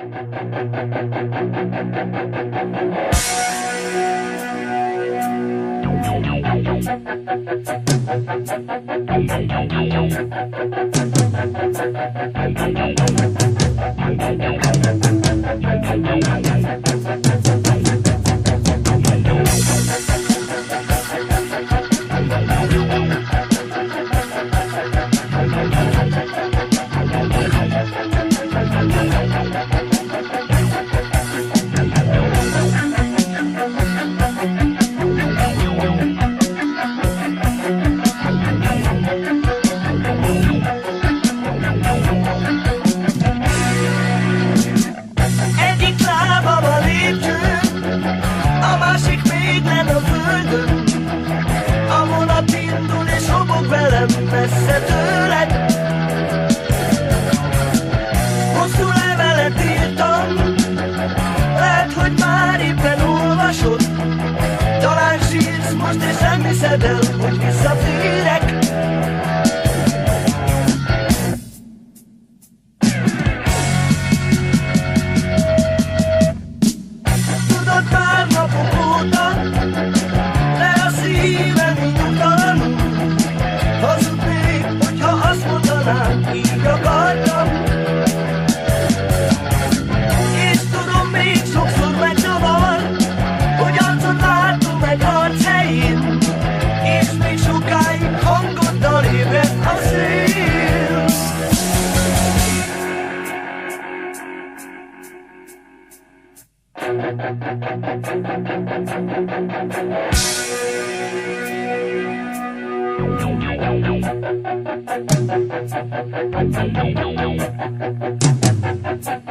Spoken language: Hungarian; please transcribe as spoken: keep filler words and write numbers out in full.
Messze tőled hosszú levelet írtam, lehet, hogy már éppen olvasod. Talán sírsz most és nem hiszed el, hogy visszatérek. Tudod már napok óta, de a szívem nyugtalanul. Hazudnék, hogyha azt mondanám, így akartam. És tudom, még sokszor megzavar, hogy arcod látom meg arc helyén, és még sokáig hangoddal ébred a szél. Thank you.